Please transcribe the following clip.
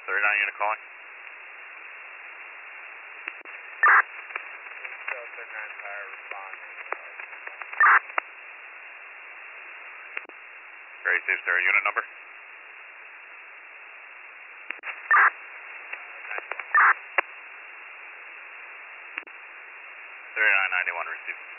39 unit calling. So 39 fire responding. Very safe, sir. Unit number? 3991 received.